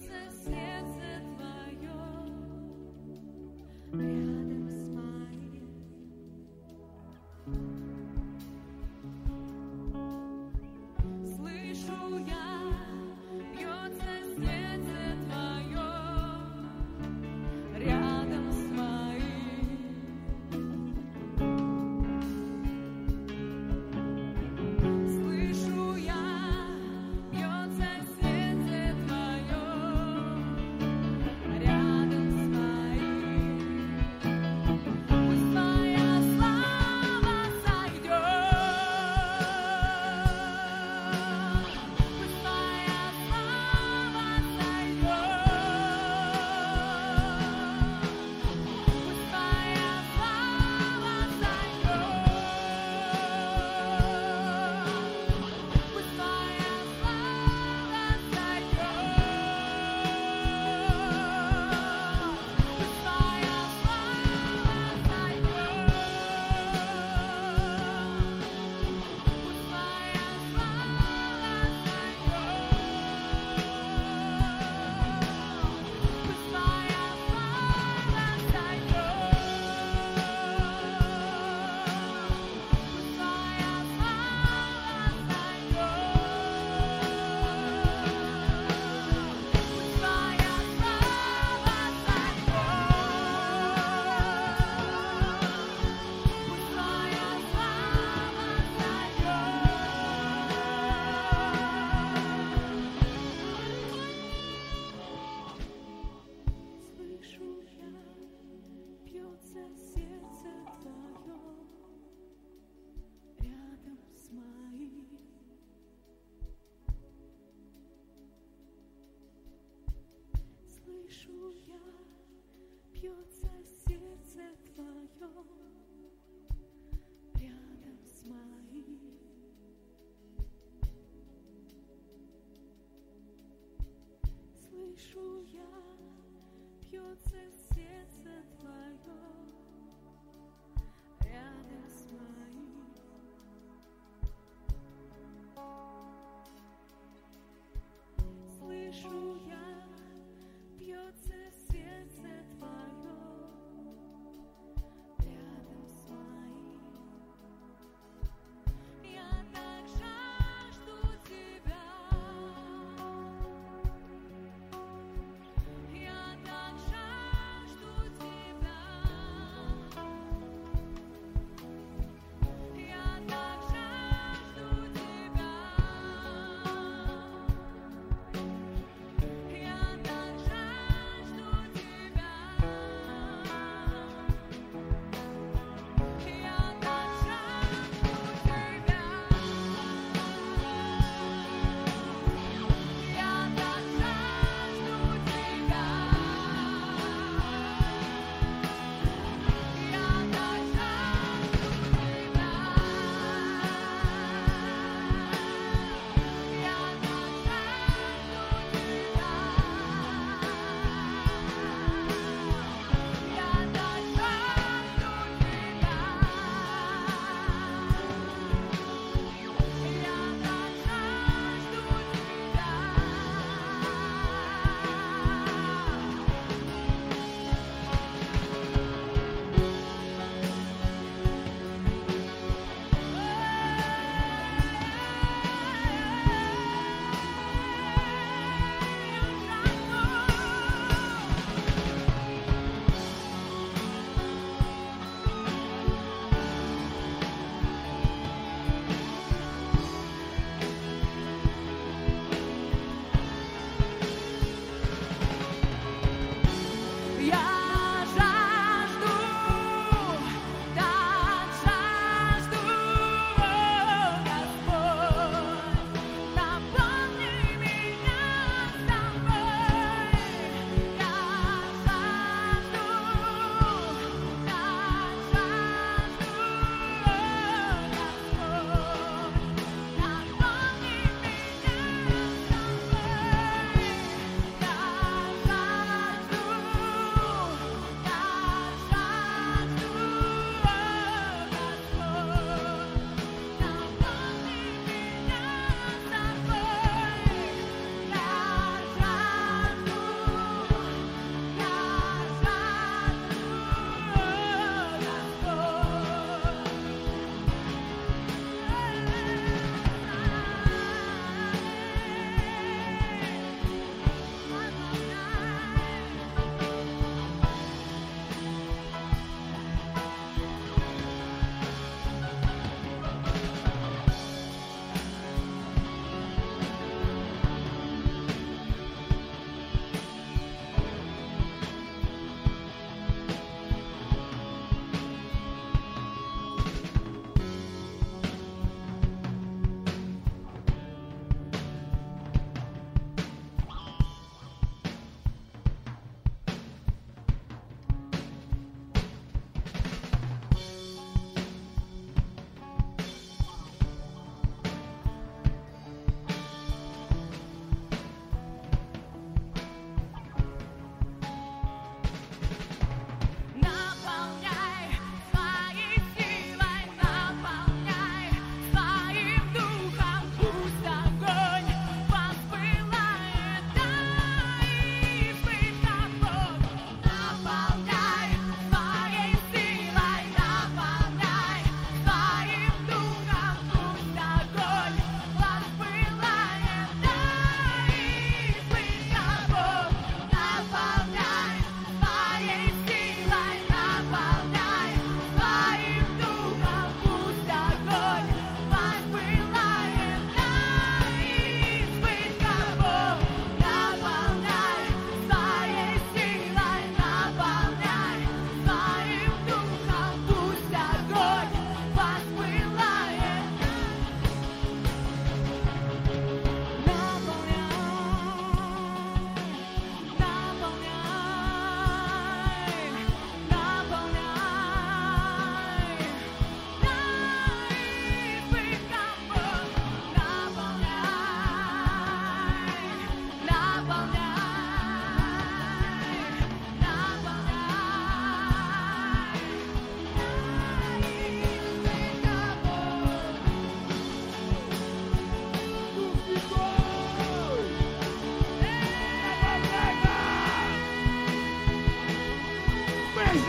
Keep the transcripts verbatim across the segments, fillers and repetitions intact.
Слышу я, бьется сердце твое.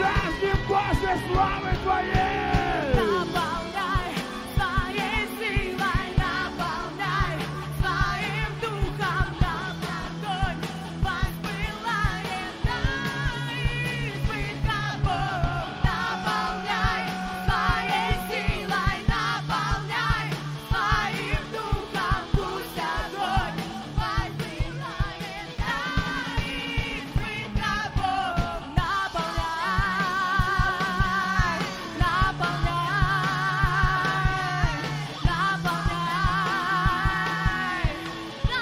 жаждем больше славы Твоей. Наполняй Своей силой, наполняй Своим духом, нам огонь воспылает на избытком. Наполняй Своей силой, наполняй Своим духом, пусть огонь воспылает на избытком. Наполняй, наполняй, наполняй на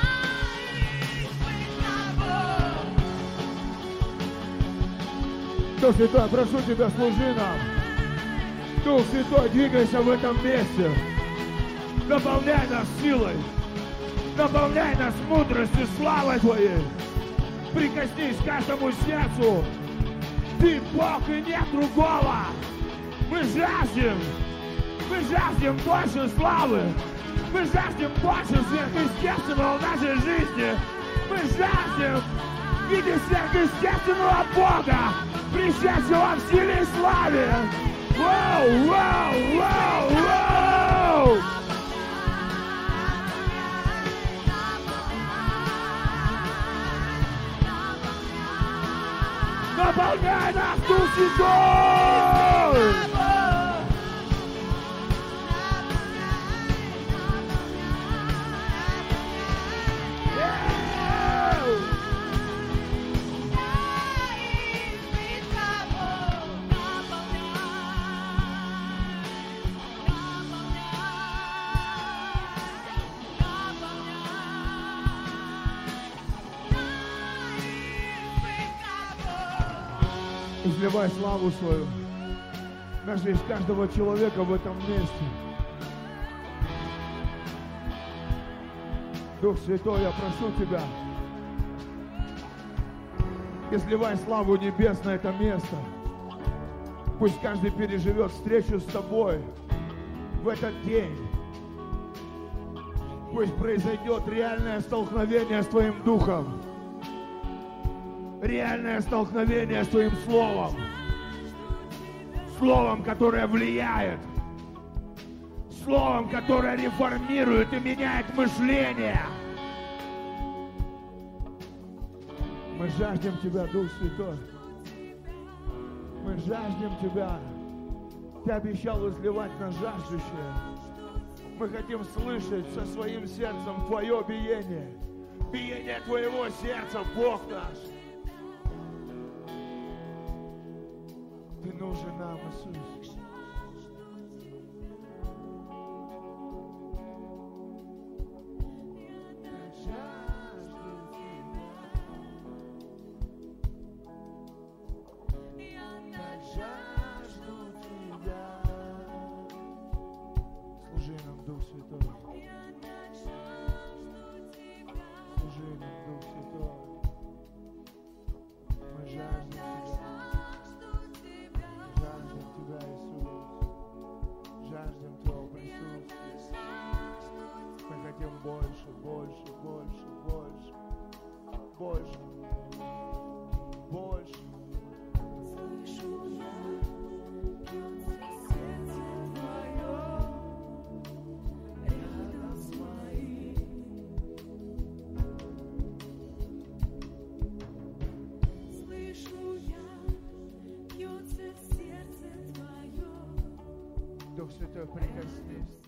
избытком. Дух Святой, прошу Тебя, служи нам. Дух Святой, двигайся в этом месте. Наполняй нас силой. Наполняй нас мудростью, славой Твоей. Прикоснись к каждому сердцу. Ты Бог и нет другого. Мы жаждем. Мы жаждем больше славы. Мы жаждем больше сверхъестественного в нашей жизни. Мы жаждем видеть сверхъестественного Бога, пришедшего в силе и славе. Воу, воу, воу, воу! Наполняй нас, Дух Святой! Изливай славу свою на жизнь каждого человека в этом месте. Дух Святой, я прошу Тебя, изливай славу небес на это место. Пусть каждый переживет встречу с Тобой в этот день. Пусть произойдет реальное столкновение с Твоим Духом. Реальное столкновение с Твоим Словом. Словом, которое влияет. Словом, которое реформирует и меняет мышление. Мы жаждем Тебя, Дух Святой. Мы жаждем Тебя. Ты обещал изливать на жаждущее. Мы хотим слышать со своим сердцем Твое биение. Биение Твоего сердца, Бог наш. Ты нужен нам, Иисус. Служи нам, Дух Святой. Служи нам, Дух Святой. Мы жаждем Тебя. Жаждем Тебя, Иисус. Жаждем Твоего присутствия. Мы хотим больше, больше, больше, больше. Больше. Больше. Слышу я, бьется сердце Твое рядом с моим. Слышу я, бьется сердце Твое. Дух Святой, прикоснись.